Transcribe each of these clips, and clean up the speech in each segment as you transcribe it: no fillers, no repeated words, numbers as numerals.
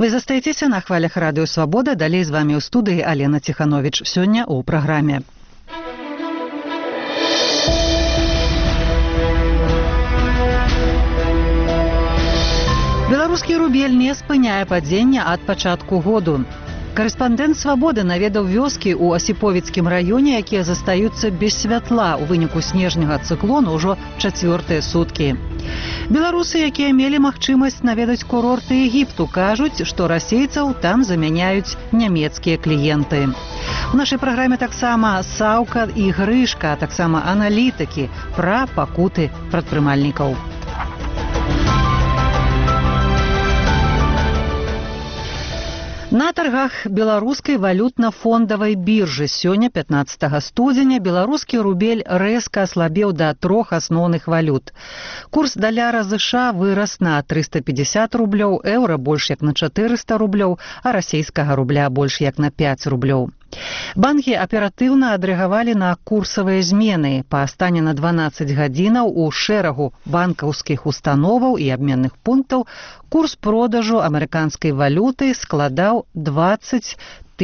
Вы застаецеся на хвалях радыё Свабода, далей з вами ў студыі Алена Ціхановіч. Сёння ў праграме. Беларускі рубель не спыняе падзення ад пачатку году. Карэспандэнт «Свабоды» наведаў вёскі ў Асіповіцкім раёне, якія застаюцца без святла ў выніку снежняга цыклону ўжо 4-е суткі. Беларусы, якія мелі магчымасць наведаць курорты Егіпту, кажуць, што расейцаў там замяняюць нямецкія кліенты. У нашай праграме таксама Саўка і Грышка, а таксама аналітыкі пра пакуты прадпрымальнікаў. На таргах беларускай валютна-фондавай біржы сёння 15 студзеня беларускі рубель рэзка аслабеў да 3 асноўных валют. Курс даляра ЗША вырас на 350 рублёў, еўра больш як на 400 рублёў, а расейскага рубля больш як на 5 рублёў. Банкі аператыўна адрэагавалі на курсавыя змены. Па стане на 12 гадзінаў у шэрагу банкаўскіх установаў і абменных пунктаў курс продажу амерыканскай валюты складаў 20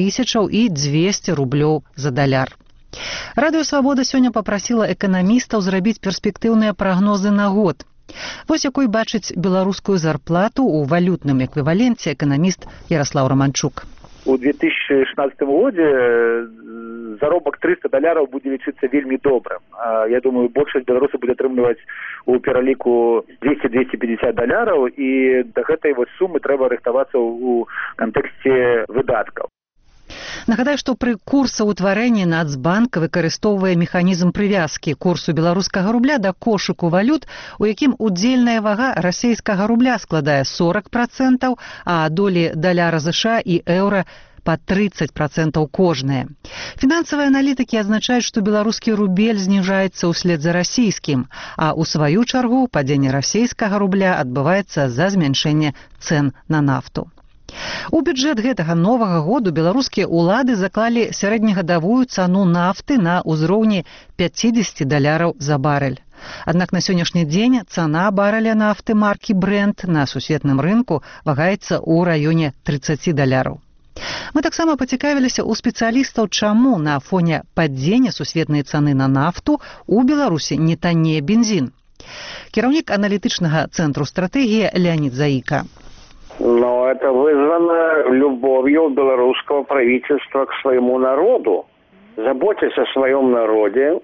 200 рублёў за даляр. Радыё Свабода сёння папрасіла эканамістаў зрабіць перспектыўныя прагнозы на год. Вось якой бачыць беларускую зарплату ў валютным эквіваленце эканаміст Ярослав Романчук. У 2016 годзе заробак $300 будзе лічыцца вельмі добрым. Я думаю, большасць беларусаў будзе атрымліваць у пераліку $200-250 і да гэтай сумы трэба рыхтавацца ў кантэксце выдаткаў. Нагадаю, што пры курсаўтварэнні Нацбанк выкарыстоўвае механізм прывязкі курсу беларускага рубля да кошыку валют, у якім удзельная вага расейскага рубля складае 40%, а долі даляра ЗША і еўра па 30% кожныя. Фінансавыя аналітыкі азначаюць, што беларускі рубель зніжаецца ўслед за расійскім, а ў сваю чаргу падзенне расейскага рубля адбываецца за змяншэнне цэн на нафту. У бюджэт гэтага новага году беларускія ўлады заклалі сярэднегадавую цану нафты на ўзроўні $50 за барэль. Аднак на сённяшні дзень цана барэля нафты маркі Brent на сусветным рынку вагаецца ў раёне $30. Мы таксама пацікавіліся ў спецыялістаў, чаму на фоне падзення сусветнай цаны на нафту у Беларусі не таннее бензін. Кіраўнік аналітычнага цэнтру стратэгія Леонид Заика. Но это вызвано любовью белорусского правительства к своему народу. Заботясь о своем народе,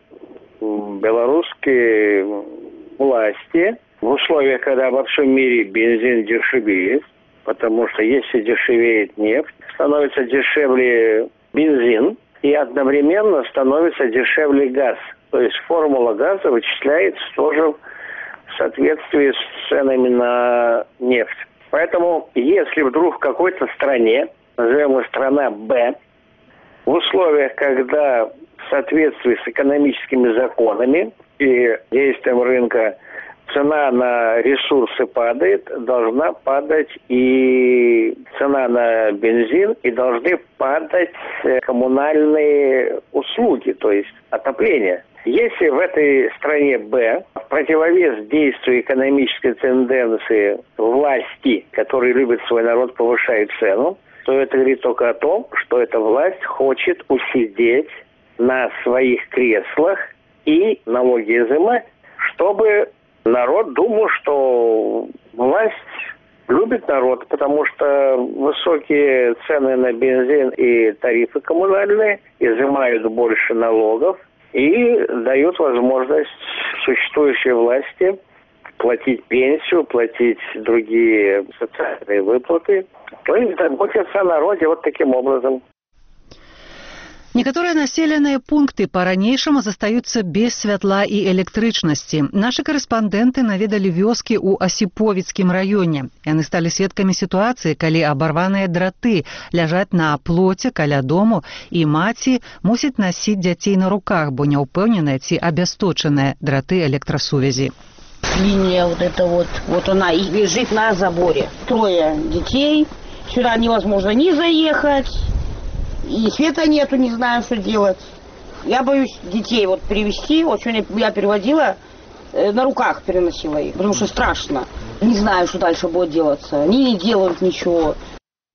белорусские власти в условиях, когда во всем мире бензин дешевеет, потому что если дешевеет нефть, становится дешевле бензин и одновременно становится дешевле газ. То есть формула газа вычисляется тоже в соответствии с ценами на нефть. Поэтому, если вдруг в какой-то стране, назовем ее страна Б, в условиях, когда в соответствии с экономическими законами и действием рынка цена на ресурсы падает, должна падать и цена на бензин, и должны падать коммунальные услуги, то есть отопление. Если в этой стране Б в противовес действию экономической тенденции власти, которые любят свой народ, повышают цену, то это говорит только о том, что эта власть хочет усидеть на своих креслах и налоги изымать, чтобы народ думал, что власть любит народ, потому что высокие цены на бензин и тарифы коммунальные изымают больше налогов и дают возможность существующей власти платить пенсию, платить другие социальные выплаты. То есть заботиться о народе вот таким образом. Некаторыя населеныя пункты па-ранейшаму застаюцца без святла і электрычнасці. Нашы карэспандэнты наведалі вёскі ў Асіповіцкім раёне. Яны сталі сведкамі сітуацыі, калі абарваныя драты ляжаць на плоце каля дому, і маці мусіць насіць дзяцей на руках, бо не ўпэўненая ці абясточаныя драты электрасувязі. Линия вот эта вот она и лежит на заборе. 3 детей, сюда невозможно ни заехать. И света нету, не знаю, что делать. Я боюсь детей вот привезти. Вот сегодня я переводила, на руках переносила их, потому что страшно. Не знаю, что дальше будет делаться. Они не делают ничего.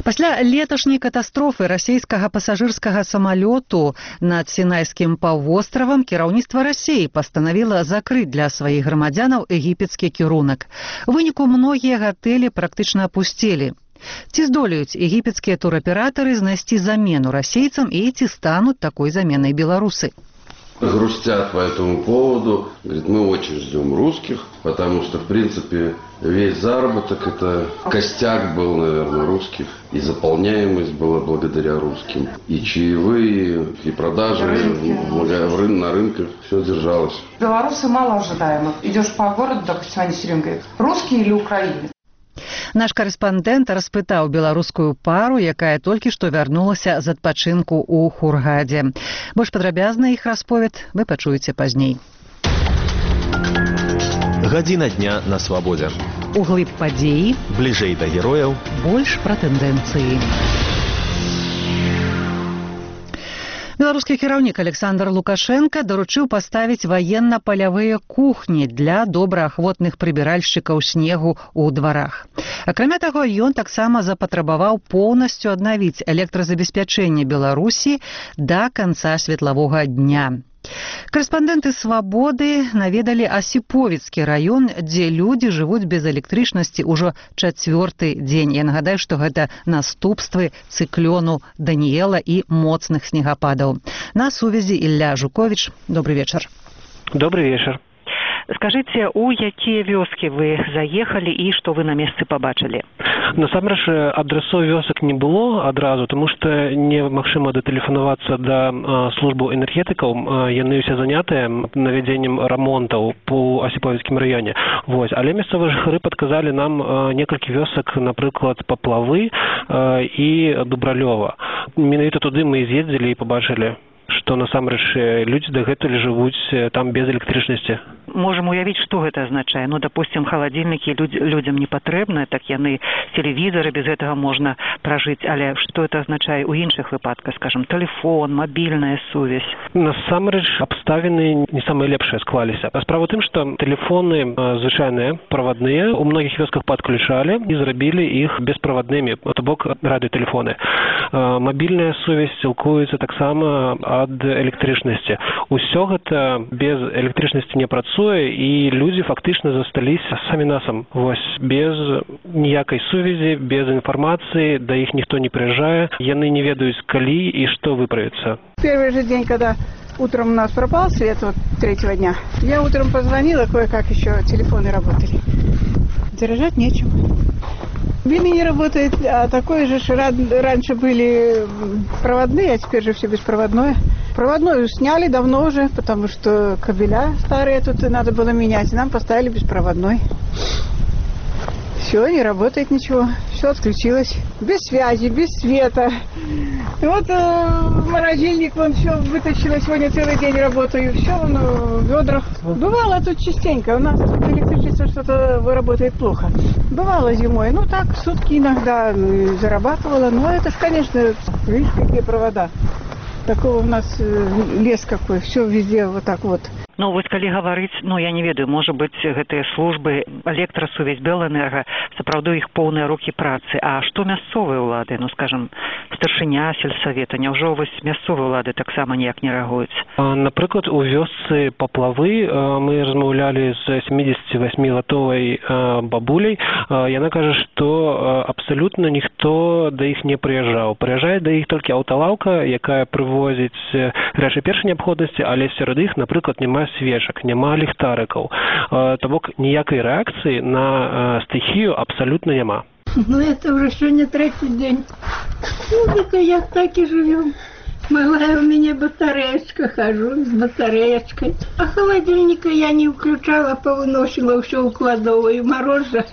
Пасля леташняй катастрофы расійскага пасажырскага самалёту над Сінайскім паўвостравам кіраўніцтва Расіі пастанавіла закрыць для сваіх грамадзянаў егіпецкі кірунак. У выніку многія гатэлі практычна апусцелі. Ці здолеюць егіпецкія тураператары знайсці замену расейцам і ці стануць такой заменай беларусы? Грустят по этому поводу. Говорит, мы очень ждем русских, потому что, в принципе, весь заработок, это костяк был, наверное, русских. И заполняемость была благодаря русским. И чаевые, и продажи на рынках. Все держалось. Белорусы мало ожидаемых. Идешь по городу, допустим, они все время говорят, русские или украинцы? Наш карэспандэнт распытаў беларускую пару, якая толькі што вярнулася з адпачынку ў Хургадзе. Больш падрабязна іх расповед вы пачуеце пазней. Гадзіна дня на свабодзе. Углыб падзеі, бліжэй да герояў, больш пра тэндэнцыі. Беларускі кіраўнік Александр Лукашенко даручыў паставіць ваенна-палявыя кухні для добраахвотных прыбіральшчыкаў снегу ў дварах. Акрамя таго, ён таксама запатрабаваў поўнасцю аднавіць электразабеспячэнне Беларусі да канца светлавога дня. Карэспандэнты «Свабоды» наведалі Асіповіцкі раён, дзе людзі жывуць без электрычнасці ўжо 4-й дзень. Я нагадаю, што гэта наступствы цыклёну Даніэла і моцных снегападаў. На сувязі Ілля Жуковіч. Добрый вечар. Добрый вечар. Скажыце, у якія вёскі вы заехалі і што вы на месцы пабачылі? Насамрэч, адрасоў вёсак не было адразу, тому што немагчыма датэлефанавацца да службаў энергетыкаў. Яны ўсе занятыя навядзеннем рамонтаў по Асіповіцкім раёне. Але мясцовыя жыхары падказалі нам некалькі вёсак, напрыклад, Паплавы і Дубралёва. Менавіта туды мы з'ездзілі і пабачылі, што насамрэч людзі дагэтуль жывуць там без электрычнасці. Можам уявіць, што гэта азначае. Допустим, халадзільнікі людзям не патрэбны, так яны тэлевізары, без гэтага можна пражыць. Але што это азначае ў іншых выпадках, скажем, тэлефон, мабільная сувязь? Насамрэч, абставіны не самыя лепшыя склаліся. Справа ў тым, што тэлефоны звычайныя, правадныя, у многіх вёсках падключалі і зрабілі іх бесправаднымі, то бок радыётэлефоны. Мабільная сувязь сілкуецца таксама ад электрычнасці. Усё гэта без электрычнасці не працуе, і людзі фактычна засталіся самі насам. Без ніякай сувязі, без інфармацыі, да іх ніхто не прыязджае, яны не ведаюць, калі і што выправіцца. Первый же день, когда утром у нас пропал свет, 3-го дня, я утром позвонила, кое-как еще телефоны работали. Заряжать нечем. Бими не работает, а такое же раньше были проводные, а теперь же все беспроводное. Проводную сняли давно уже, потому что кабеля старые тут надо было менять. Нам поставили беспроводной. Все, не работает ничего. Все отключилось. Без связи, без света. Морозильник, вон все вытащила. Сегодня целый день работаю. Все в ведрах. Бывало тут частенько. У нас тут электричество что-то работает плохо. Бывало зимой. Так, сутки иногда зарабатывала. Но это ж, конечно, видишь, какие провода. Такого у нас лес какой. Все везде вот так вот. Калі гаварыць, я не ведаю, можа быць, гэтыя службы электрасувязь, Белэнерга, сапраўды іх поўныя рукі працы. А што мясцовыя ўлады, скажем, старшыня сельсавета, няўжо мясцовыя ўлады таксама ніяк не рэагуюць? Напрыклад, у вёсцы Паплавы мы размаўлялі з 78-гатовай бабуляй. Яна кажа, што абсалютна ніхто да іх не прыязджаў. Прыязджае да іх толькі аўталаўка, якая прывозіць рэчы першай неабходнасці, але сярод іх, напрыклад, няма свечак, няма ліхтарыкаў. То бок ніякай рэакцыі на стыхію абсалютна няма. Это уже сегодня 3-й день. Як так и живем. Малая у меня батареечка, хожу с батареечкой. А холодильника я не включала, повыносила все в кладовую. Мороз же.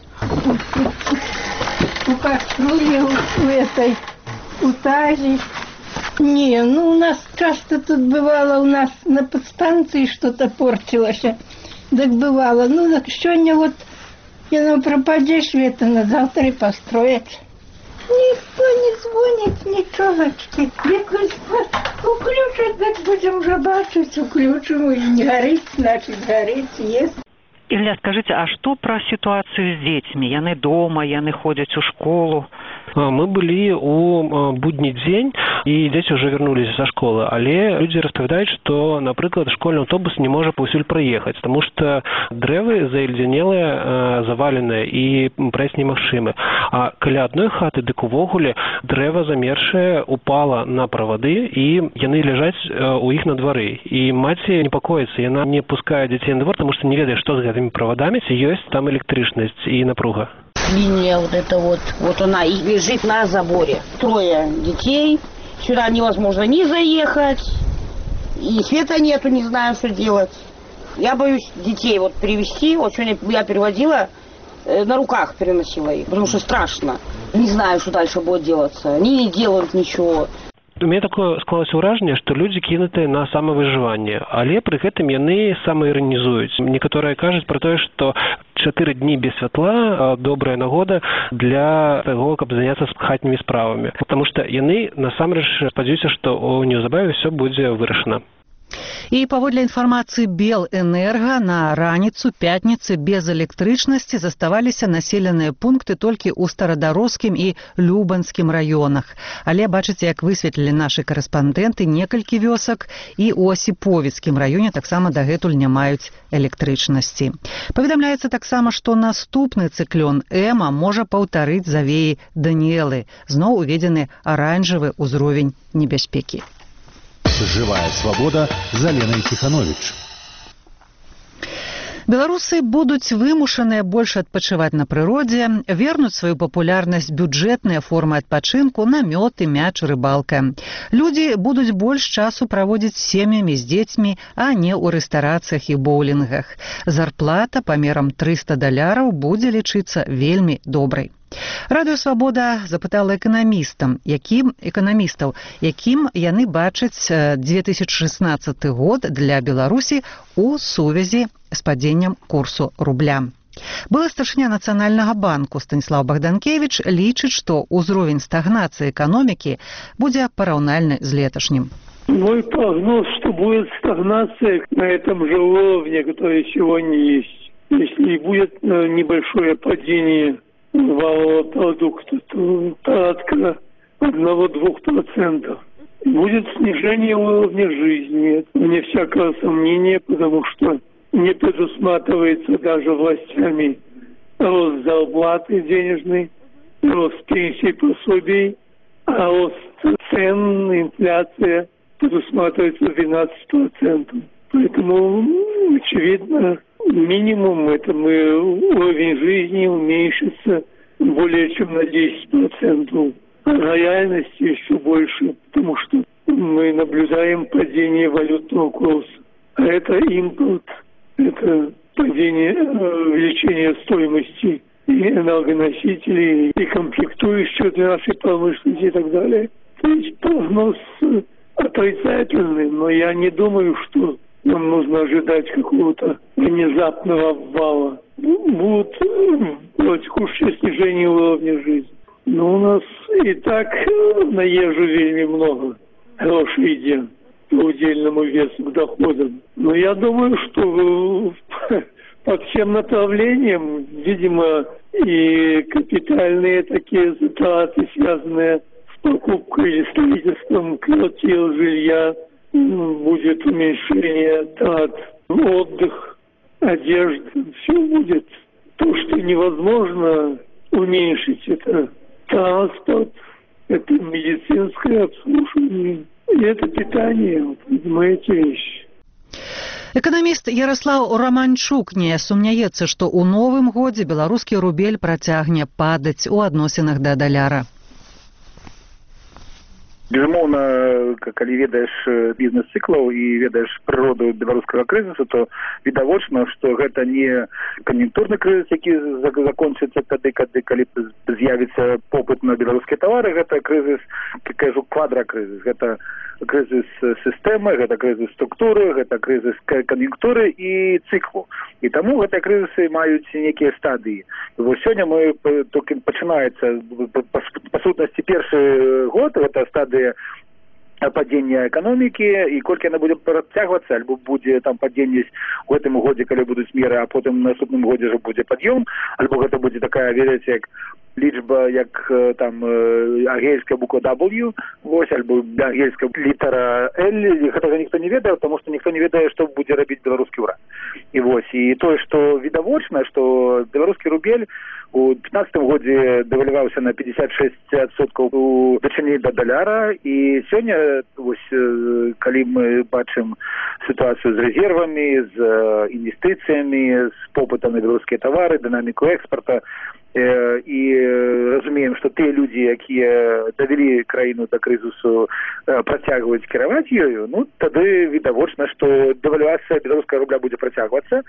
У кастрюли, у тази. Не, у нас часто тут бывало, у нас на подстанции что-то портилось. Так бывало. Так сегодня пропадет света, на завтра и построят. Никто не звонит, ничего. Уключат, так будем же бачить, уключим, и не горит, значит, горит, есть. Ілля, скажыце, а што пра сітуацыю з дзецьмі? Яны дома, яны ходзяць у школу. Мы былі у будні дзень, і дзеці ўжо вярнуліся са школы, але людзі распавядаюць, што, напрыклад, школьны аўтобус не можа паўсюль праехаць, таму што дрэвы заэльдзянелыя, заваленыя і прайсці немагчымы. А каля адной хаты, дык увогуле дрэва замерзшае упала на правады, і яны ляжаць у іх на двары. І маці непакоіцца, яна не пускае дзяцей на двор, таму што не ведае, што з гэтымі правадамі, ці ёсць там электрычнасць і напруга. Линия вот эта вот она и лежит на заборе. 3 детей, сюда невозможно ни заехать, и света нету, не знаю, что делать. Я боюсь детей вот привезти, вот сегодня я переводила, на руках переносила их, потому что страшно. Не знаю, что дальше будет делаться, они не делают ничего. У мяне такое склалася ўражанне, што людзі кінутыя на самавыжыванне, але пры гэтым яны самаіранізуюць. Некаторыя кажуць пра тое, што 4 дні без святла добрая нагода для таго, каб заняцца хатнімі справамі. Таму што яны насамрэч спадзяюцца, што неўзабаве ўсё будзе вырашана. І паводле інфармацыі Белэнерга, на раніцу пятніцы без электрычнасці заставаліся населеныя пункты толькі ў Старадарожскім і Любанскім раёнах. Але бачыце, як высветлілі нашы карэспандэнты, некалькі вёсак і ў Асіповіцкім раёне таксама дагэтуль не маюць электрычнасці. Паведамляецца таксама, што наступны цыклон Эма можа паўтарыць завеі Даніэлы. Зноў уведзены аранжавы ўзровень небяспекі. Живая свобода з Аленай Тиханович. Беларусы будуць вымушаныя больш адпачываць на прыродзе, вернуць сваю папулярнасць бюджэтныя формы адпачынку, намёты, мяч, рыбалка. Людзі будуць больш часу праводзіць з сем'ямі, з дзецьмі, а не ў рэстарацыях і боулінгах. Зарплата памерам $300 будзе лічыцца вельмі добрай. Радыё «Свабода» запытала эканамістаў, якім яны бачаць 2016 год для Беларусі ў сувязі з падзеннем курсу рубля. Былы старшыня Нацыянальнага банку Станіслаў Богданкевич лічыць, што ўзровень стагнацыі эканомікі будзе параўнальны з леташнім. Мой прогноз, что будет стагнация на этом же уровне, который сегодня есть. Если будет небольшое падение валового продукта, то порядка 1-2%. Будет снижение уровня жизни, вне всякого сомнения, потому что не предусматривается даже властями рост зарплаты денежной, рост пенсий, пособий, а рост цен, инфляция предусматривается 12%. Поэтому, очевидно, минимум это уровень жизни уменьшится более чем на 10%. А реальности еще больше, потому что мы наблюдаем падение валютного курса. А это импорт, это падение, увеличение стоимости и энергоносителей, и комплектующих для нашей промышленности и так далее. То есть прогноз отрицательный, но я не думаю, что нам нужно ожидать какого-то внезапного обвала. Будут худшее снижение уровня жизни. Но у нас и так на ежу вельми много грошей идет по удельному весу к доходам. Но я думаю, что по всем направлениям, видимо, и капитальные такие затраты, связанные с покупкой или строительством квартир, жилья, будет уменьшение трат, отдых, одежда, все будет. То, что невозможно уменьшить, это транспорт, это медицинское обслуживание, и это питание, понимаете, вещи. Эканаміст Ярослаў Романчук не сумняецца, што ў новым годзе беларускі рубель працягне падаць у адносінах да даляра. Безумоўна, калі ведаеш бізнес-цыклаў і ведаеш прыроду беларускага крызісу, то відавочна, што гэта не кан'юнктурны крызіс, які закончыцца тады, калі з'явіцца попыт на беларускія тавары, гэта крызіс, кажу, квадракрызіс. Гэта крызіс сістэмы, гэта крызіс структуры, гэта крызіс кан'юнктуры і цыклу. І таму гэтыя крызісы маюць некія стадыі. І вось сёння мы толькі пачынаецца, па сутнасці, першы год, гэта стадыя падение экономики, и кольки она будет протягиваться, альбо будет там падение в этом году, когда будут меры, а потом в наступном году уже будет подъем, альбо это будет такая, видите, как лічба, як там ангельская буква W, вось, альбо ангельская літара L, гэтага ніхто не ведае, потому что никто не ведае, что будзе рабіць беларускі ўрад. І вось, і тое, што відавочна, што беларускі рубель у 2015 годзе дэвальваўся на 56% у дачыненні да даляра, і сёння, вось, калі мы бачым сітуацыю з рэзервамі, з інвестыцыямі, з попытам на беларускія тавары, дынаміку экспарта, і разумеем, што тыя людзі, якія давялі краіну да крызісу, працягваюць кіраваць ёю, ну, тады відавочна, што дэвальвацыя беларускага рубля будзе працягвацца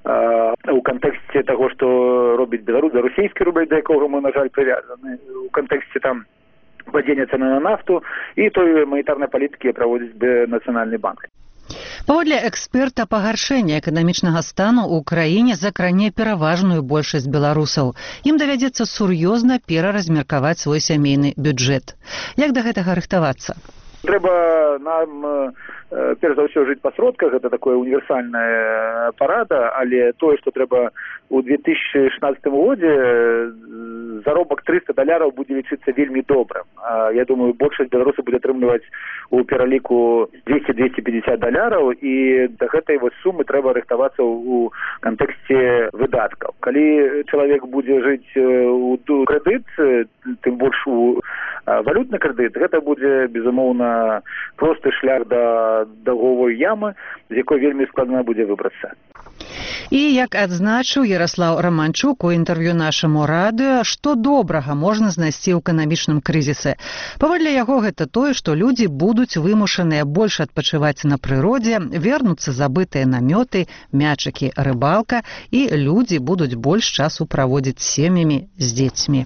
у кантэксце таго, што робіць Беларусь, да расійскі рубль, да якога мы, на жаль, прывязаны, у кантэксце там падзення цэны на нафту і той манетарнай палітыкі праводзіць Нацыянальны банк. Паводле эксперта, пагаршэнне эканамічнага стану ў краіне закране пераважную большасць беларусаў. Ім давядзецца сур'ёзна пераразмеркаваць свой сямейны бюджэт. Як да гэтага рыхтавацца? Трэба нам, перш за ўсё, жыць па сродках, гэта такое універсальная парада, але тое, што трэба у 2016 годзе заробак $300 будзе лічыцца вельмі добрым. Я думаю, большасць беларусаў будзе атрымліваць у пераліку $200-250, і да гэтай вось сумы трэба рыхтавацца ў кантэксце выдаткаў. Калі чалавек будзе жыць у крэдыт, тым больш у валютны крэдыт, гэта будзе, безумоўна, просты шлях да даўговой ямы, з якой вельмі складана будзе выбрацца. І, як адзначыў Ярослаў Романчук у інтэрв'ю нашаму радыё, што добрага можна знайсці ў эканамічным крызісе. Паводле яго, гэта тое, што людзі будуць вымушаныя больш адпачываць на прыродзе, вернуцца забытыя намёты, мячыкі, рыбалка, і людзі будуць больш часу праводзіць з сем'ямі, з дзецьмі.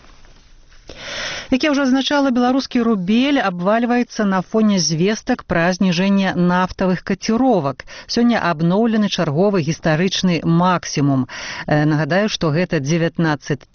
Як я ўжо азначала, беларускі рубель абвальваецца на фоне звестак пра зніжэнне нафтавых каціровак. Сёння абноўлены чарговы гістарычны максімум. Нагадаю, што гэта 19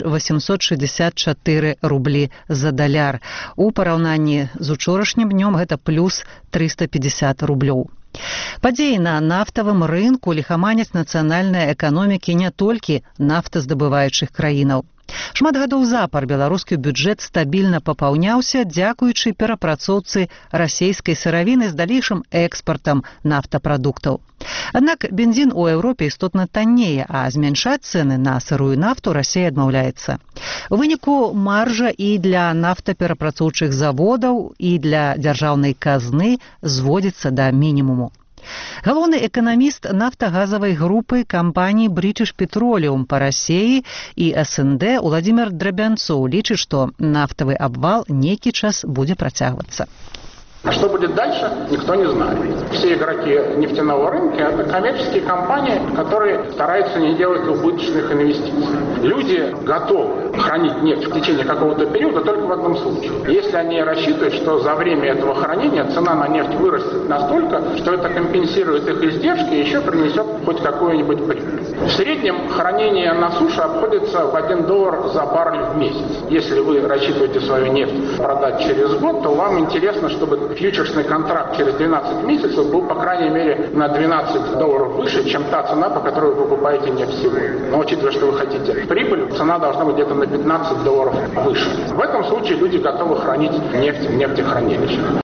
864 рублі за даляр. У параўнанні з учорашнім днём гэта плюс 350 рублёў. Падзеі на нафтавым рынку ліхаманяць нацыянальнай эканомікі не толькі нафтаздабываючых краінаў. Шмат гадоў запар беларускі бюджэт стабільна папаўняўся дзякуючы перапрацоўцы расейскай сыравіны з далейшым экспартам нафтапрадуктаў. Аднак бензін у Еўропе істотна таннее, а змяншаць цэны на сырую нафту Расія адмаўляецца. У выніку маржа і для нафтаперапрацоўчых заводаў, і для дзяржаўнай казны зводзіцца да мінімуму. Галоўны эканаміст нафтагазавай групы кампаніі British Petroleum па Расіі і СНД Уладзімір Драбянцоў лічыць, што нафтавы абвал нейкі час будзе працягвацца. А что будет дальше, никто не знает. Все игроки нефтяного рынка – это коммерческие компании, которые стараются не делать убыточных инвестиций. Люди готовы хранить нефть в течение какого-то периода только в одном случае. Если они рассчитывают, что за время этого хранения цена на нефть вырастет настолько, что это компенсирует их издержки и еще принесет хоть какую-нибудь прибыль. В среднем хранение на суше обходится в $1 за баррель в месяц. Если вы рассчитываете свою нефть продать через год, то вам интересно, чтобы фьючерсный контракт через 12 месяцев был, по крайней мере, на $12 выше, чем та цена, по которой вы покупаете нефть сегодня. Но учитывая, что вы хотите прибыль, цена должна быть где-то на $15 выше. В этом случае люди готовы хранить нефть в нефтехранилищах.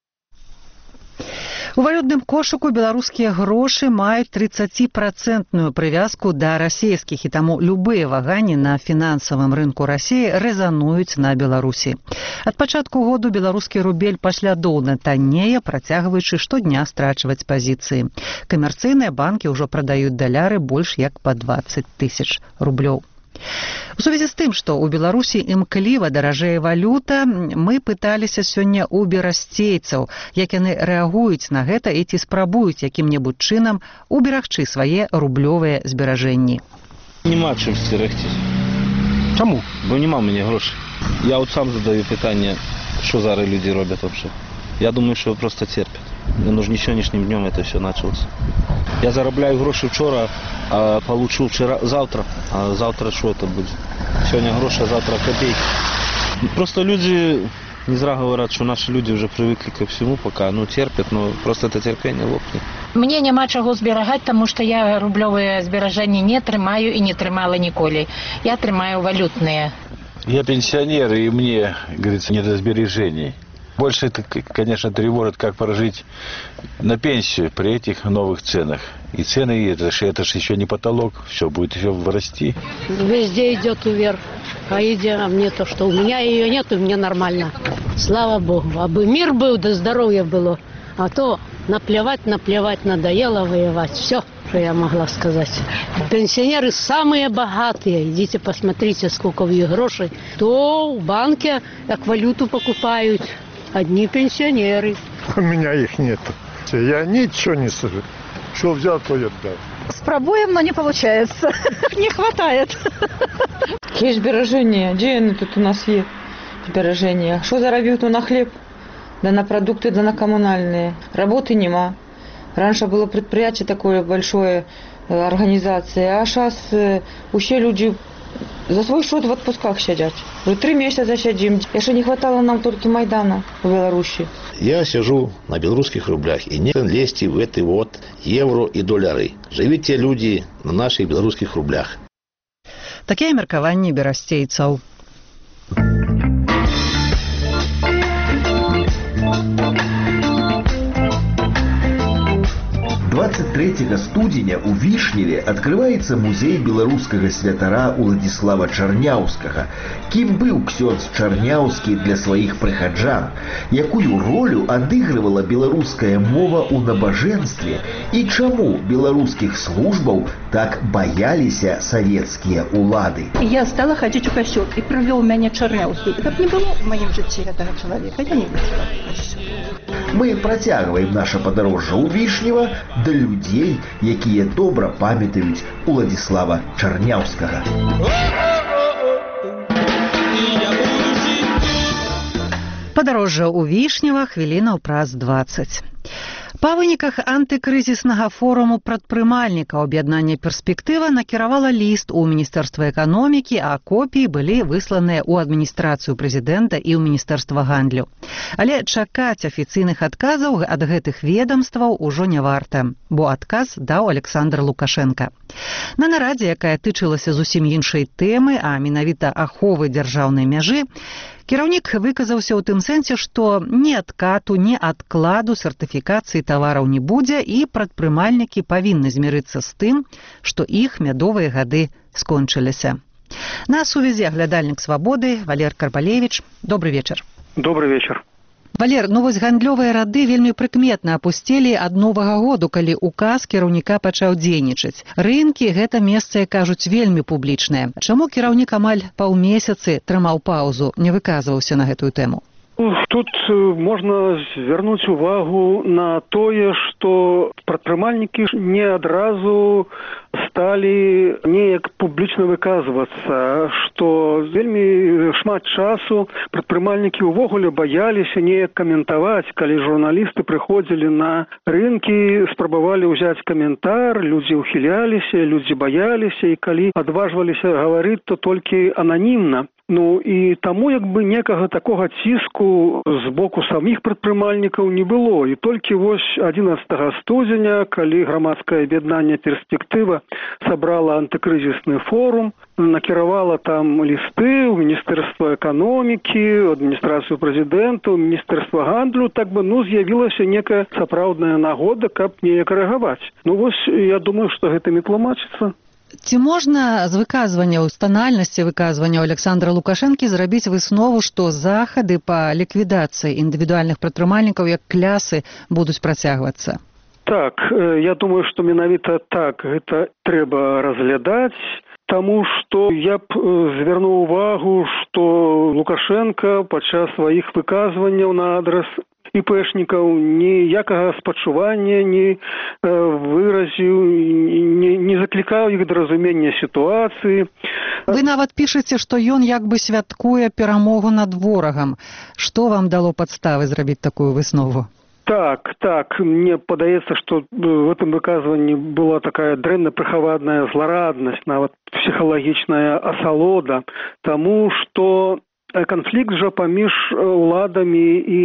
У валютным кошыку беларускія грошы маюць 30% прывязку да расійскіх, і таму любыя ваганні на фінансавым рынку Расіі рэзануюць на Беларусі. Ад пачатку году беларускі рубель паслядоўна таннее, працягваючы штодня страчваць пазіцыі. Камерцыйныя банкі ўжо прадаюць даляры больш як па 20 000 рублёў. У сувязі з тым, што ў Беларусі імкліва даражэе валюта, мы пыталіся сёння у берасцейцаў, як яны рэагуюць на гэта і ці спрабуюць якім-небудзь чынам уберагчы свае рублёвыя зберажэнні. Нема чым сцерагціся. Чаму? Бо нема ў мяне грошай. Я от сам задаю пытанне, што зараз людзі робяць вообще. Я думаю, что просто терпят. Ну, ж не сегодняшним днем это все началось. Я заробляю гроши вчера, а получу завтра. А завтра что это будет? Сегодня гроши, а завтра копейки. Просто люди Не зря говорят, что наши люди уже привыкли ко всему пока, терпят, но просто это терпение лопнет. Мне няма чаго зберагаць, таму што я рублёвыя зберажэнні не трымаю і не трымала ніколі. Я трымаю валютныя. Я пенсионер, и мне, говорится, не до сбережений. Больше это, конечно, тревожит, как прожить на пенсию при этих новых ценах. И цены, это ж еще не потолок, все будет еще расти. Везде идет вверх, а мне то, что у меня ее нет, и мне нормально. Слава Богу, а бы мир был, да здоровье было. А то наплевать, надоело воевать. Все, что я могла сказать. Пенсионеры самые богатые. Идите посмотрите, сколько в них грошей. То в банке, как валюту покупают. Одни пенсионеры. У меня их нет. Я ничего не сажу. Что взял, то я отдал. Спробуем, но не получается. Не хватает. Какие сбережения? Где они тут у нас есть? Сбережения. Что заробил то на хлеб? Да на продукты, да на коммунальные. Работы нема. Раньше было предприятие такое большое, организация, а сейчас вообще люди за свой счет в отпусках сидят. Уже 3 месяца сидим. Еще не хватало нам только Майдана в Беларуси. Я сижу на белорусских рублях и не лезьте в эти евро и доллары. Живите люди на наших белорусских рублях. Такие меркаванні берасцейцаў. 23 студзеня у Вішневе открывается музей беларускага святара Уладзіслава Чарняўскага. Кім быў ксёндз Чарняўскі для сваіх прыхаджан, якую ролю адыгрывала беларуская мова ў набажэнстве і чаму беларускіх службаў так баяліся савецкія улады. Я стала ходить у костёл и провел меня Чарняўскі. Как не было в моем житті этого человека, я не видела. Мы працягваем наше падарожжа ў Вішнева да людзей, якія добра памятаюць Уладзіслава Чарняўскага. Падарожжа ў Вішнева хвілінаў праз 20. Па выніках антыкрызіснага форуму прадпрымальнікаў аб'яднання «Перспектыва» накіравала ліст у Міністэрства эканомікі, а копіі былі высланыя ў адміністрацыю прэзідэнта і ў Міністэрства гандлю. Але чакаць афіцыйных адказаў ад гэтых ведамстваў ужо не варта, бо адказ даў Александр Лукашенко. На нарадзе, якая тычылася зусім іншай тэмы, а менавіта аховы дзяржаўнай мяжы, кіраўнік выказаўся ў тым сэнсе, што ні адкату, ні адкладу сертыфікацыі тавараў не будзе і прадпрымальнікі павінны змірыцца з тым, што іх мядовыя гады скончыліся. На сувязі аглядальнік «Свабоды» Валер Карпалевіч. Добрый вечар. Добрый вечар. Валер, вось гандлёвыя рады вельмі прыкметна апусцелі ад Новага году, калі указ кіраўніка пачаў дзейнічаць. Рынкі — гэта месца, кажуць, вельмі публічнае. Чаму кіраўнік амаль паўмесяцы трымаў паўзу, не выказваўся на гэтую тэму? Тут можна звярнуць увагу на тое, што прадпрымальнікі не адразу сталі неяк публічна выказвацца, што вельмі шмат часу прадпрымальнікі ўвогуле баяліся неяк каментаваць, калі журналісты прыходзілі на рынкі, спрабавалі ўзяць каментар, людзі ўхіляліся, людзі баяліся, і калі адважваліся гаварыць, то толькі ананімна. І таму некага такога ціску з боку саміх прадпрымальнікаў не было. І толькі вось 11 студзеня, калі грамадскае аб'яднанне «Перспектыва» сабрала антыкрызісны форум, накіравала там лісты ў Міністэрства эканомікі, адміністрацыю прэзідэнта, Міністэрства гандлю, з'явілася некая сапраўдная нагода, каб неяк рэагаваць. Я думаю, што гэтым і тлумачыцца. Ці можна з выказванняў, з танальнасці выказванняў Александра Лукашэнкі зрабіць выснову, што захады па ліквідацыі індывідуальных прадпрымальнікаў як клясы будуць працягвацца? Так, я думаю, што менавіта так гэта трэба разглядаць, таму што я б звярнуў увагу, што Лукашенко падчас сваіх выказванняў на адрас ІПшнікаў ніякага спачування не выразіў, не заклікаў іх да разумення сітуацыі. Вы нават пішаце, што ён як бы святкуе перамогу над ворагам. Што вам дало падставы зрабіць такую выснову? Так, мне падаецца, што в этом выказванні была такая дрэнна прыхаваная злараднасць, нават псіхалагічная асалода, таму што канфлікт жа паміж уладамі і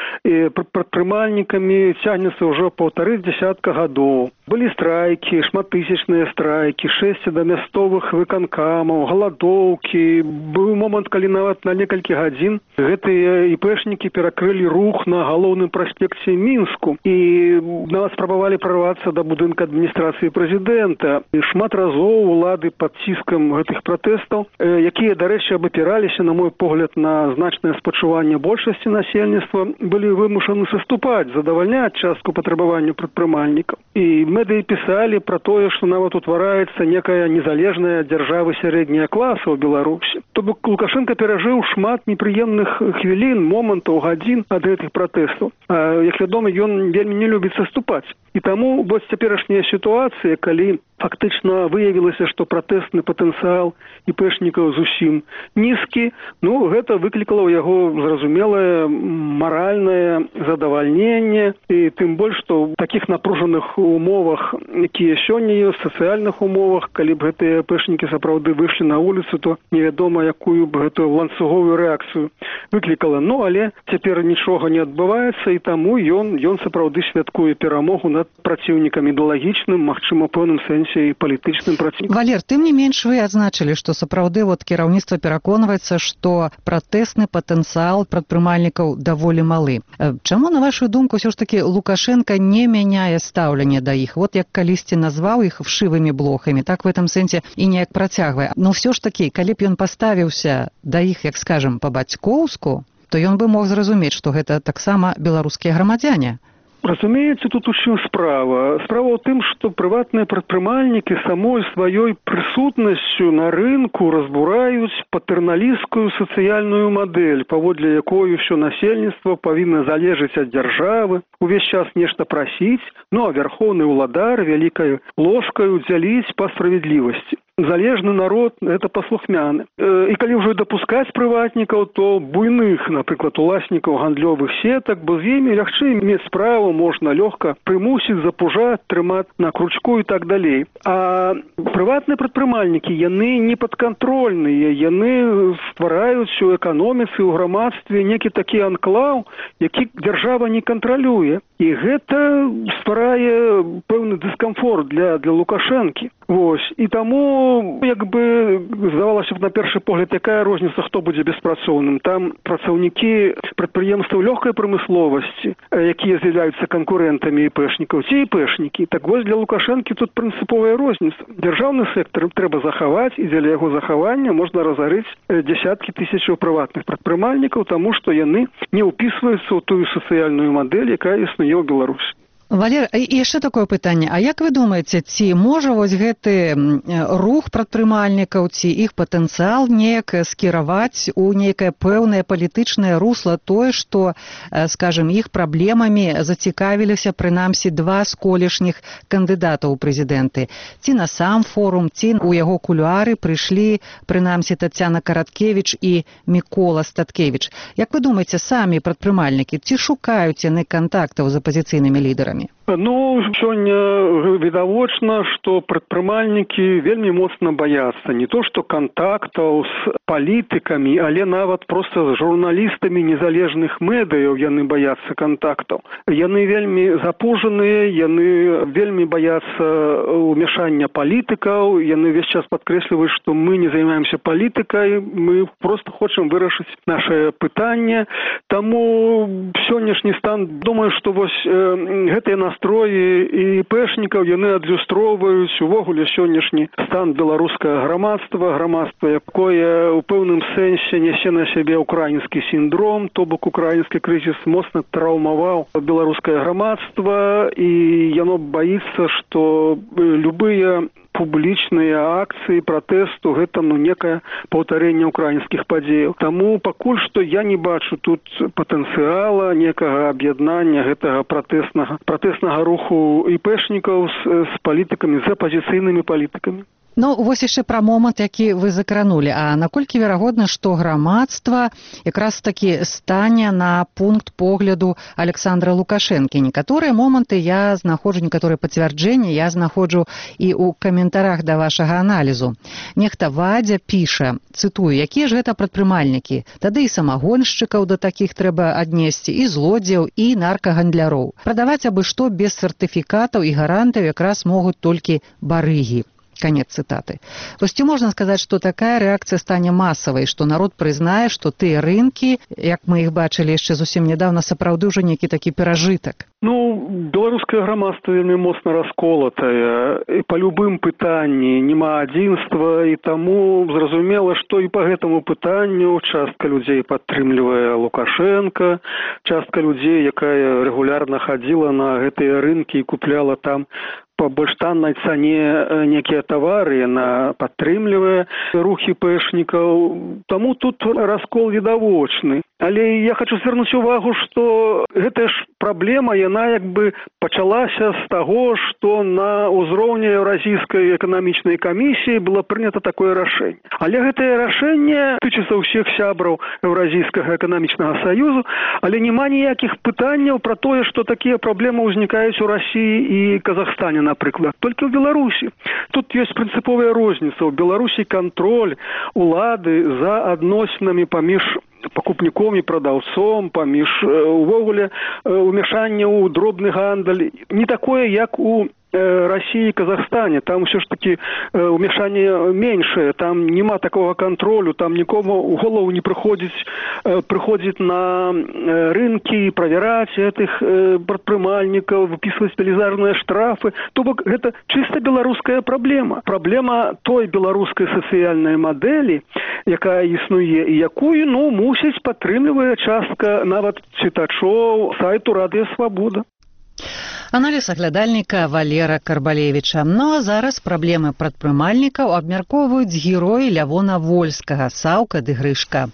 прадпрымальнікамі цягнецца ўжо 1,5 дзесятка гадоў. Былі страйкі, шматтысячныя страйкі, шэсці да мясцовых выканкамаў, галадоўкі. Быў момант, калі нават на некалькі гадзін гэтыя іпэшнікі перакрылі рух на галоўным праспекце Мінску і нават спрабавалі прарвацца да будынка адміністрацыі прэзідэнта. І шмат разоў улады пад ціскам гэтых пратэстаў, якія, дарэчы, абапіраліся, на мой погляд, на значнае спачуванне большасці насельніцтва, былі вымушаны саступаць, задавальняць частку патрабаванняў прадпрымальнікаў. І медыі пісалі пра тое, што нават утвараецца некая незалежная дзяржава сярэдняя класа ў Беларусі. То бок Лукашенко перажыў шмат непрыемных хвілін, момантаў, гадзін ад гэтых пратэстаў. Як вядома, ён вельмі не любіць саступаць. І таму вось цяперашняя сітуацыя, калі фактычна выявілася, што пратэстны патэнцыял іпэшнікаў зусім нізкі, гэта выклікала ў яго зразумелае маральнае задавальненне, і тым больш, што ў такіх напружаных умовах, якія сёння ёсць, сацыяльных умовах, калі б гэтыя іпэшнікі сапраўды выйшлі на вуліцу, то невядома, якую б гэтую ланцуговую рэакцыю выклікала. Але цяпер нічога не адбываецца, і таму ён сапраўды святкуе перамогу над праціўнікам ідэалагічным, магчыма, у пэўным сэнсе і палітычным праціўнікам. Валер, тым не менш вы адзначылі, што сапраўды кіраўніцтва пераконваецца, што пратэсны патэнцыял прадпрымальнікаў даволі малы. Чаму, на вашу думку, ўсё ж такі Лукашенко не мяняе стаўленне да іх? Як калісьці назваў іх вшывымі блохамі, так в этом сэнсе і неяк працягвае. Ўсё ж такі, калі б ён паставіўся да іх, як скажам, па-бацькоўску, то ён бы мог зразумець, што гэта таксама беларускія грамадзяне. Разумееце, тут у чым справа? Справа ў тым, што прыватныя прадпрымальнікі самой сваёй прысутнасцю на рынку разбураюць патэрналісцкую сацыяльную мадэль, паводле якой усё насельніцтва павінна залежыць ад дзяржавы, увесь час нешта прасіць, а вярхоўны ўладар вялікай ложкаю дзяліць па справядлівасці. Залежны народ – это паслухмяны. І калі ўжо дапускаць прыватнікаў, то буйных, напрыклад, уласнікаў гандлёвых сетак, бо з імі лягчэй мець справу, можна лёгка прымусіць, запужаць, трымаць на кручку і так далей. А прыватныя прадпрымальнікі, яны не падкантрольныя, яны ствараюць у эканоміцы, у грамадстве некі такі анклаў, які дзяржава не кантралюе. І гэта стварае пэўны дыскамфорт для Лукашэнкі. І таму, здавалася б, на першы погляд, якая розніца, хто будзе беспрацоўным. Там працаўнікі прадпрыемстваў лёгкай прамысловасці, якія з'яўляюцца канкурэнтамі іпэшнікаў, ці іпэшнікі. Так вось, для Лукашэнкі тут прынцыповая розніца. Дзяржаўны сектар трэба захаваць, і дзеля яго захавання можна разарыць дзесяткі тысячаў прыватных прадпрымальнікаў, таму што яны не ўпісваюцца ў тую сацыяльную мадэль, якая існуе ў Беларусі. Валер, і яшчэ такое пытанне. А як вы думаеце, ці можа гэты рух прадпрымальнікаў, ці іх патэнцыял неяк скіраваць у нейкае пэўнае палітычнае русло тое, што, скажем, іх праблемамі зацікавіліся прынамсі два з колішніх кандыдатаў у прэзідэнты? Ці на сам форум, ці у яго кулуары прыйшлі прынамсі Тацяна Караткевіч і Мікола Статкевіч. Як вы думаеце, самі прадпрымальнікі, ці шукаюць яны кантактаў з апазіцыйнымі лідарамі? Сёння відавочна, што прадпрымальнікі вельмі моцна баяцца не то што кантактаў з палітыкамі, але нават проста з журналістамі незалежных медыяў яны баяцца кантактаў. Яны вельмі запужаныя, яны вельмі баяцца ўмяшання палітыкаў, яны ўвесь час падкрэсліваюць, што мы не займаемся палітыкай, мы проста хочам вырашыць нашае пытанне. Таму сённяшні стан, думаю, што гэтыя настроі і іпэшнікаў яны адлюстроўваюць увогуле сённяшні стан беларускага грамадства, якое ў пэўным сэнсе нясе на сябе украінскі сіндром, то бок украінскі крызіс моцна траўмаваў беларускае грамадства, і яно баіцца, што любыя публічныя акцыі пратэсту гэта некае паўтарэнне украінскіх падзеяў. Таму пакуль што я не бачу тут патэнцыяла некага аб'яднання гэтага пратэснага руху іпэшнікаў з палітыкамі, з апазіцыйнымі палітыкамі. Ну, вось яшчэ пра момант, які вы закранулі. А наколькі верагодна, што грамадства якраз такі стане на пункт погляду Александра Лукашэнкі? Некаторыя моманты я знаходжу, некаторыя пацвярджэнні я знаходжу і ў каментарах да вашага аналізу. Нехта Вадзя піша, цытую, якія ж гэта прадпрымальнікі? Тады і самагоншчыкаў да такіх трэба аднесці, і злодзеяў, і наркагандляроў. Прадаваць абы што без сертыфікатаў і гарантаў якраз могуць толькі барыгі. Конец цитаты. Вось ці можна сказаць, што такая рэакцыя стане масавай, што народ прызнае, што тыя рынкі, як мы іх бачылі яшчэ зусім нядаўна, сапраўды ўжо нейкі такі перажытак? Ну, беларускае грамадства вельмі моцна расколатае. І па любым пытанні няма адзінства, і таму зразумела, што і па гэтаму пытанню частка людзей падтрымлівае Лукашенка, частка людзей, якая рэгулярна хадзіла на гэтыя рынкі і купляла там по больш таннай цане некія тавары, яна падтрымлівае рухі пэшнікаў. Таму тут раскол відавочны. Але я хочу звярнуць увагу, што гэтая ж праблема, яна як бы пачалася з таго, што на ўзроўні Еўразійскай эканамічнай камісіі было прынята такое рашэнне. Але гэтае рашэнне тычыцца ўсіх сябраў Еўразійскага эканамічнага саюзу, але няма ніякіх пытанняў пра тое, што такія праблемы ўзнікаюць у Расіі і Казахстане, напрыклад, толькі ў Беларусі. Тут ёсць прынцыповая розніца. У Беларусі кантроль улады за адносінамі паміж пакупніком і прадаўцом, паміж увогуле умяшанне ў дробны гандаль не такое, як у России и Казахстане. Там все ж таки умешание меньше, там нема такого контролю, там никому в голову не приходит на рынки проверять этих предпринимальников, выписывать велизарные штрафы. То бок это чисто белорусская проблема. Проблема той белорусской социальной модели, якая існуе і якую, мусіць падтрымлівае частка нават чытачоў сайту Радыё Свабода. Аналіз аглядальніка Валера Карбалевіча. Ну а зараз праблемы прадпрымальнікаў абмяркоўваюць героі Лявона Вольскага, Саўка ды Грышка.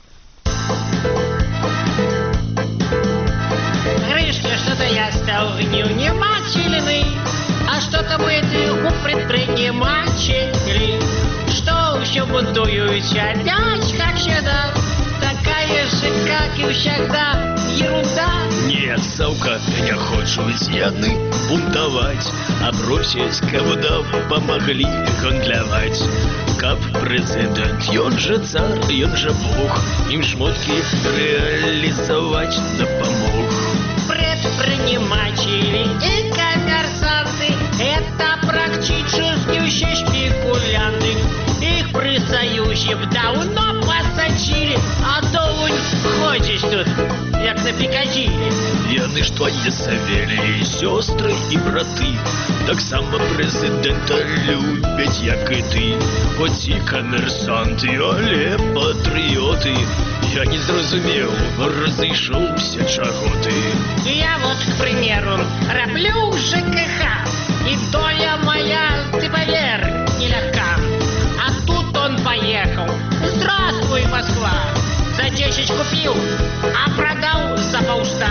Грышка, что-то я стал невнимательный, а что-то вы у предпринимателей, что все бунтуют опять, как всегда, такая же, как и всегда, ерунда. Нет, Саўка, я не хочу яны бунтовать, а бросить, кого нам помогли гандлявать. Каб президент, ён же царь, ён же бог, им шмотки реализовать допомог. Предприниматели и коммерсанты — это практически все спекулянты. Их при Союзе давно посадили, а то он ходишь тут, як на Пикадилли. Яны ж твои Савелі, сестры и браты, так само президента любят, як и ты. Хоть и коммерсанты, але патриоты. Я не зразумел, разышоўся чаго ты. Я вот, к примеру, раблю ЖКХ, и доля моя, ты поверь, нелегка. А тут он поехал. Здравствуй, Москва! За 10 купил, а продал за полста.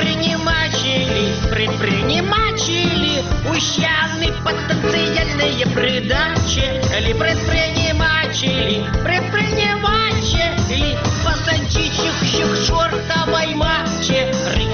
Предприниматели, ущербны потенциальные предатели. Предприниматели, посадить их к чертовой матери.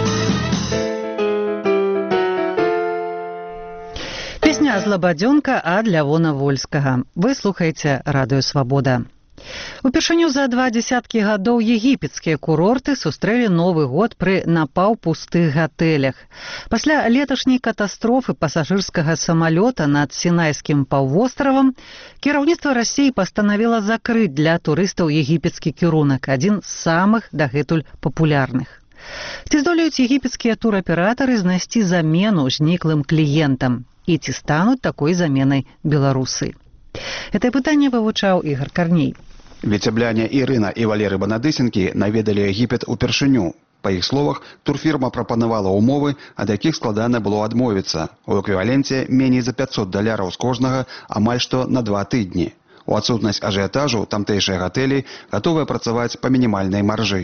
Песня «Злабадзёнка» ад Лявона Вольскага. Вы слухаеце Радыё Свабода. Упершыню за 20 гадоў егіпецкія курорты сустрэлі Новы год пры напаўпустых гатэлях. Пасля леташняй катастрофы пасажырскага самалёта над Сінайскім паўвостравам кіраўніцтва Расіі пастанавіла закрыць для турыстаў егіпецкі кірунак, адзін з самых дагэтуль папулярных. Ці здолеюць егіпецкія тураператары знайсці замену зніклым кліентам? І ці стануць такой заменай беларусы? Гэтае пытанне вывучаў Ігар Карней. Віцябляне Ірына і Валеры Банадысенкі наведалі Егіпет упершыню. Па іх словах, турфірма прапанавала ўмовы, ад якіх складана было адмовіцца. У эквіваленце меней за $500 з кожнага, амаль што на 2 тыдні. У адсутнасць ажыятажу тамтэйшыя гатэлі гатовыя працаваць па мінімальнай маржы.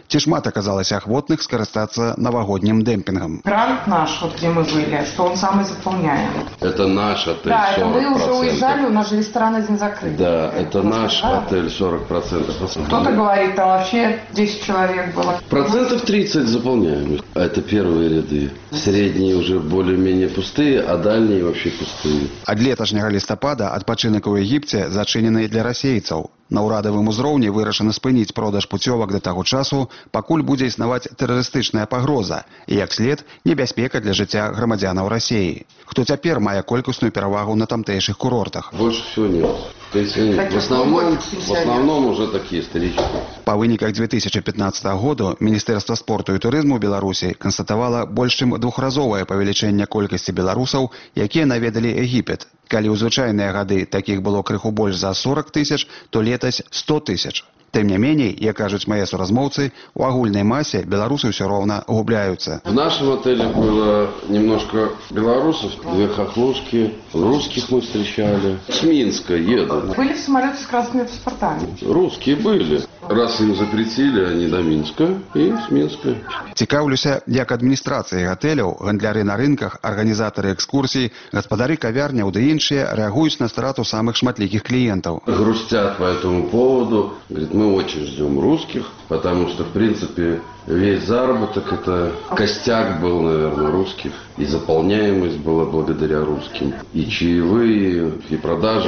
Ці шмат аказалася ахвотных скарыстацца навагоднім дэмпінгам. Грант наш, вот где мы были, что он самый заполняемый. Это наш отель, да, 40%. Да, мы уже уезжали, у нас же ресторан один закрыт. Да, это наш отель, 40%. Кто-то говорит, там вообще 10 человек было. 30% заполняемых. Это первые ряды. Средние уже более-менее пустые, а дальние вообще пустые. Ад леташняга лістапада адпачынак у Егіпце зачынены для расейцаў. На ўрадавым узроўні вырашана спыніць продаж пуцёвак да таго часу, пакуль будзе існаваць тэрарыстычная пагроза і, як след, небяспека для жыцця грамадзянаў Расіі. Хто цяпер мае колькасную перавагу на тамтэйшых курортах? Больше всего нет. В основном уже такие исторические. Па выніках 2015 году Міністэрства спорту і турызму Беларусі канстатавала больш чым двухразовае павелічэнне колькасці беларусаў, якія наведалі Егіпет. Калі ў звычайныя гады такіх было крыху больш за 40 тысяч, то летась 100 тысяч. Тым не меней, як кажуць мае суразмоўцы, у агульнай масе беларусы ўсё роўна губляюцца. В нашем отеле было немножко белорусов, 2 хохлушки, русских мы встречали. С Минска едут. Были самолеты с красными паспортами? Русские были. Раз им запретили, они до Минска и с Минска. Цікаўлюся, як адміністрацыі гатэляў, гандляры на рынках, арганізатары экскурсій, гаспадары кавярняў ды іншыя рэагуюць на страту самых шматлікіх кліентаў. Грустят по этому поводу. Говорит, мы очень ждем русских, потому что, в принципе, весь заработок, это костяк был, наверное, русских. И заполняемость была благодаря русским. И чаевые, и продажи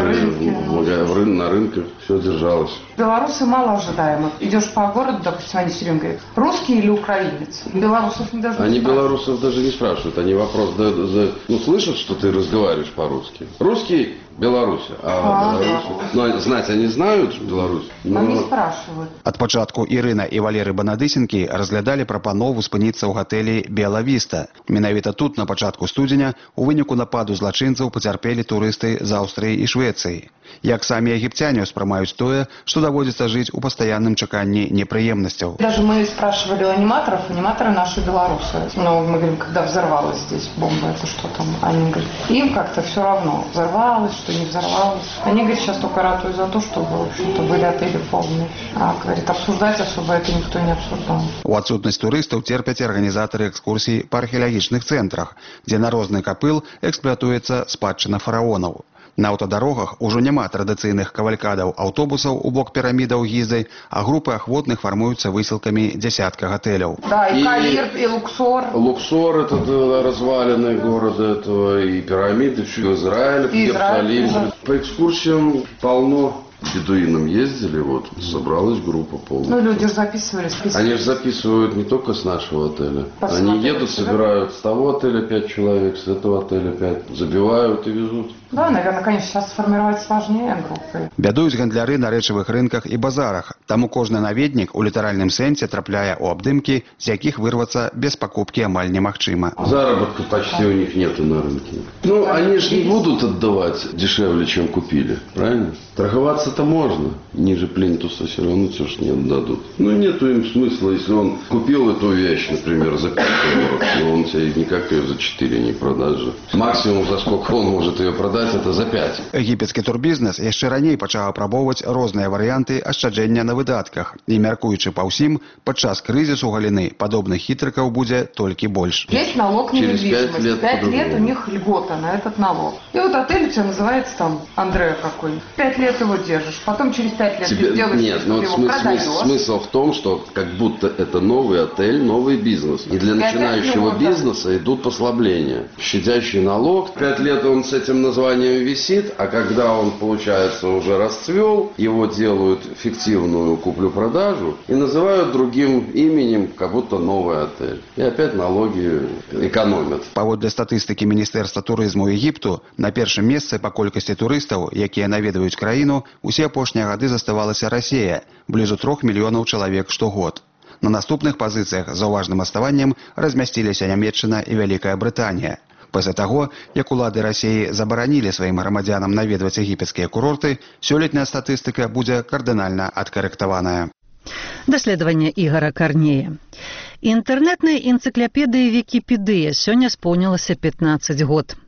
на рынках, все держалось. Белорусы мало ожидаемых. Идешь по городу, допустим, они все время говорят, русский или украинец? Белорусов не даже не Они спрашивают. белорусов даже не спрашивают. Они вопрос слышат, что ты разговариваешь по-русски. Русский – Беларусь. А Беларусь... знать они знают Беларусь. Но не спрашивают. Ад пачатку Ірына і Валеры Банадысенкі разглядалі прапанову спыніцца ў гатэлі «Бела Віста». Менавіта тут на пачатку студзеня у выніку нападу злачынцаў пацярпелі турысты з Аўстрыі і Швецыі. Як самі егіпцяне ўспрымаюць тое, што даводзіцца жыць у пастаянным чаканні непрыемнасцяў. Даже мы спрашивали у аниматоров, аниматоры наши белорусы. Но мы говорим, когда взорвалась здесь бомба, это что там? Они говорят, им как-то все равно, взорвалось, что не взорвалось. Они говорят, сейчас только ратуют за то, чтобы, в общем-то, были отели полные. А, говорит, обсуждать особо это никто не обсуждал. У адсутнасць турыстаў церпяць арганізатары экскурсій па археалагічных цэнтрах, дзе на розны капыл эксплуатуецца спадчына фараонаў. На аўтадарогах ужо няма традыцыйных кавалькадаў аўтобусаў у бок пірамідаў Гізы, а групы ахвотных фармуюцца высілкамі дзясятка гатэляў. Да, и Каир, и Луксор. Луксор – это развалины города этого, и пирамиды, все Израиль, Иерусалим. По экскурсиям полно. Бедуином ездили, вот, собралась группа полная. Ну, люди же записывали. Они же записывают не только с нашего отеля. Они едут, собирают с того отеля 5 человек, с этого отеля 5, забивают и везут. Да, наверное, конечно, сейчас сформировать сложнее группы. Бядуюць гандляры на рэчавых рынках і базарах. Таму кожны наведнік у літаральным сэнсе трапляе ў абдымкі, з якіх вырвацца без пакупкі амаль немагчыма. Заработка почти у них нету на рынке. Ну, они же не будут отдавать дешевле, чем купили, правильно? Торговаться-то можно. Ниже плинтуса все равно все ж не отдадут. Ну, нету им смысла, если он купил эту вещь, например, за 5 долларов, но он тебе никак ее за 4 не продаст же. Максимум, за сколько он может ее продать, это за 5. Егіпецкі турбізнес яшчэ раней пачаў апрабоўваць розныя варыянты ашчаджэння на выдатках. І мяркуючы па ўсім, падчас крызісу галіны падобных хітрыкаў будзе толькі больш. Есть налог недвижимости. 5 лет у них льгота на этот налог. И вот отель у тебя называется там Андреа какой-нибудь. 5 лет его держишь, потом через 5 лет ты делаешь, нет, но вот смысл в том, что как будто это новый отель, новый бизнес. И для начинающего бизнеса идут послабления. Щадящий налог. 5 лет он с этим названием висит, а когда он, получается, уже расцвел, его делают фиктивную куплю-продажу и называют другим именем, как будто новый отель. И опять налоги экономят. Паводле статыстыкі Міністэрства турызму Егіпту, на першым месцы па колькасці турыстаў, якія наведваюць краіну, усе апошнія гады заставалася Расія, блізу 3 мільёнаў чалавек штогод. На наступных пазіцыях за важным аставаннем размясціліся Нямецчына і Вялікая Брытанія. Пасля таго, як улады Расіі забаранілі сваім грамадзянам наведваць егіпецкія курорты, сёлетняя статыстыка будзе кардынальна адкарэктаваная. Даследаванне Ігара Карнея. Інтэрнэтнай энцыклапедыі Вікіпедыя сёння споўнілася 15 год.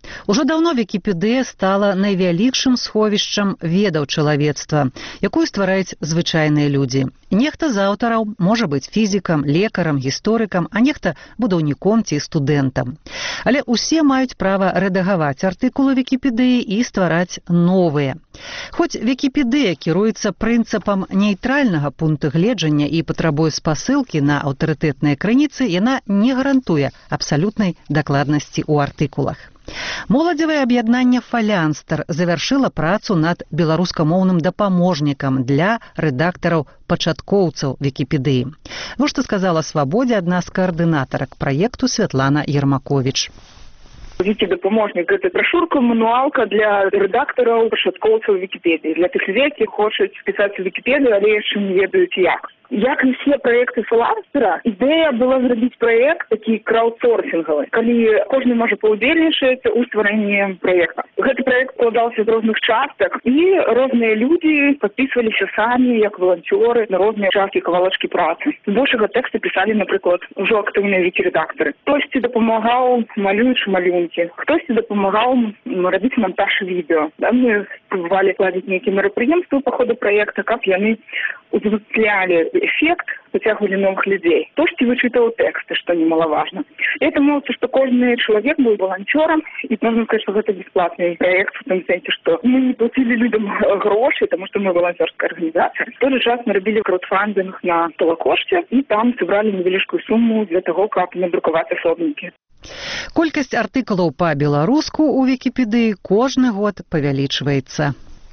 Ужо даўно Вікіпедыя стала найвялікшым сховішчам ведаў чалавецтва, якую ствараюць звычайныя людзі. Нехта з аўтараў можа быць фізікам, лекарам, гісторыкам, а нехта будаўніком ці студэнтам. Але ўсе маюць права рэдагаваць артыкулы Вікіпедыі і ствараць новыя. Хоць Вікіпедыя кіруецца прынцыпам нейтральнага пункту гледжання і патрабуе спасылкі на аўтарытэтныя крыніцы, яна не гарантуе абсалютнай дакладнасці ў артыкулах. Моладзевае аб'яднанне «Фалянстар» завяршыла працу над беларускамоўным дапаможнікам для рэдактараў-пачаткоўцаў Вікіпедыі. Вось што сказала «Свабодзе» адна з каардынатарак праекту Святлана Ермакович. Вікі-дапаможнік – гэта брошурка, мануалка для рэдактараў, пачаткоўцаў Вікіпедыі, для тых людзей, які хочуць пісаць у Вікіпедыю, але яшчэ не ведаюць як. Як і все праекты Фаланстера, ідэя была зрабіць праект такі краудсорсінгавы, калі кожны можа паўдзельнічаць у стварэнні праекта. Гэты праект складаўся з розных частак, і розныя людзі падпісваліся самі, як валанцёры, на розныя часткі кавалачкі працы. З большага тэкста пісалі, напрыклад, ужо актыўныя вікі-рэдактары. Хтосьці дапамагаў, малюючы малюнкі, хтосьці дапамагаў рабіць монтаж відэо. Мы спрабавалі ладзіць нейкія мерапрыемствы па ходу праекта, каб яны узвыцлялі эффект, прыцягвалі новых людзей. Хтосьці вычытаў тэксты, што немалаважна. І это мовіцца, што кожны чалавек быў валанцёрам, і можна сказаць, што гэта бесплатны праект, в том сэнсе, што мы не плацілі людям грошы, таму што мы валанцёрская арганізацыя. В той же час мы рабілі краудфандинг на Толокошце, і там сабралі невялічкую суму для таго, каб надрукаваць асобнікі. Колькасць артыкулаў па-беларуску ў Вікіпедыі кожны год павялічваецца.